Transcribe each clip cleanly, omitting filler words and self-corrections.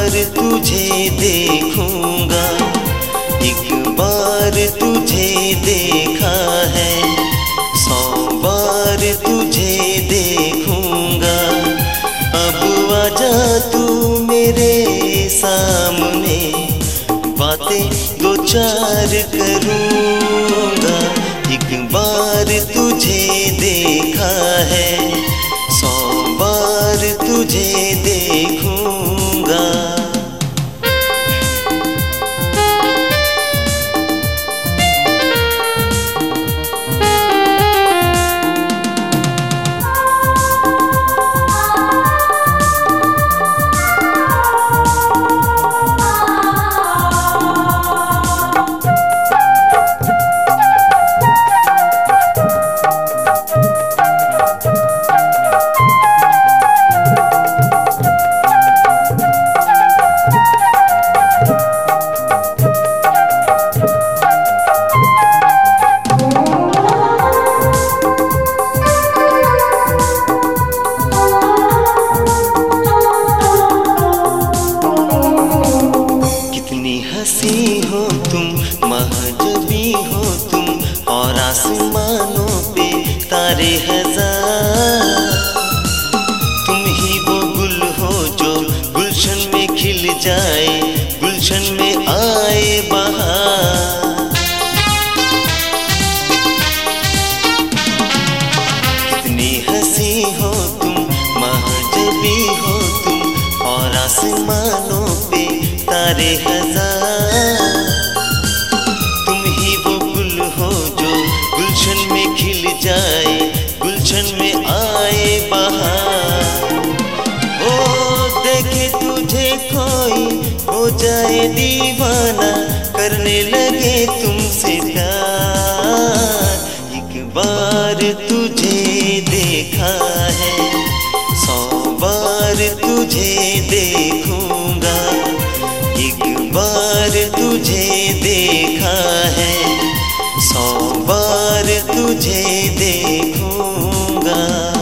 बार तुझे देखूंगा, एक बार तुझे देखा है, 100 बार तुझे देखूंगा। अब आजा तू मेरे सामने, बातें दो चार करूंगा। एक बार तुझे देखा है, 100 बार तुझे देखूंगा। हंसी हो तुम, महजबी हो तुम, और आसमानों पे तारे हजार। तुम ही वो गुल हो जो गुलशन में खिल जाए, गुलशन में आए बहार। कितनी हंसी हो तुम, महजबी हो तुम, और आसमानों पे तारे हजार। तुम ही वो गुल हो जो गुलशन में खिल जाए, गुलशन में आए बहार। ओ देखे तुझे कोई हो जाए दीवाना, करने लगे तुमसे प्यार। एक बार तुझे देखा है, 100 बार तुझे देखूंगा। एक बार तुझे देखा है, 100 बार तुझे देखूंगा।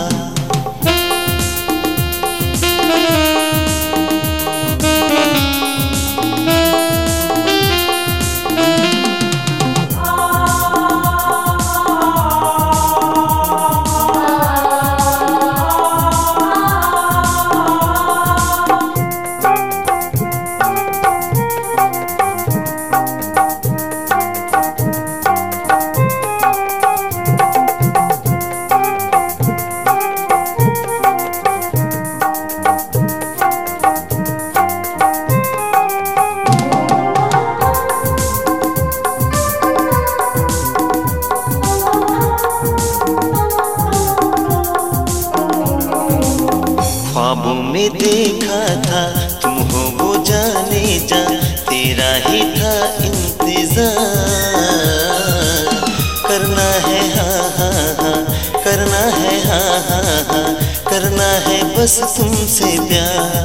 ख्वाबों में देखा था तुम हो वो जाने जा, तेरा ही था इंतजार। करना है हाँ हाँ हाँ, करना है हाँ हाँ हाँ, करना है बस तुमसे प्यार।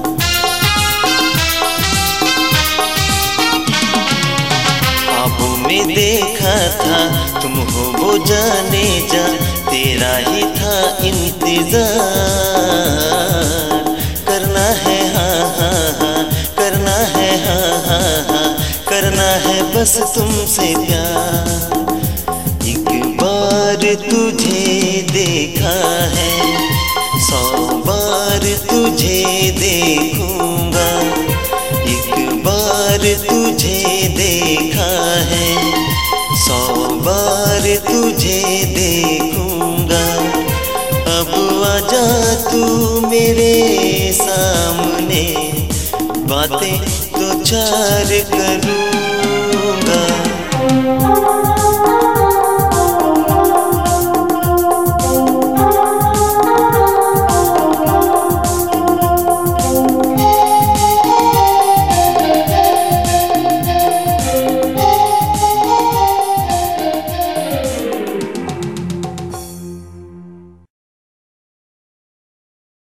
ख्वाबों में देखा था तुम हो वो जाने जा, तेरा ही था इंतजार। करना है हाँ हाँ हाँ, करना है हाँ हाँ हाँ, करना है बस तुमसे प्यार। एक बार तुझे देखा है, 100 बार तुझे देखूंगा। एक बार तुझे देखा है, 100 बार तुझे देखूंगा। अब आजा तू मेरे सामने, बातें दो चार करूं।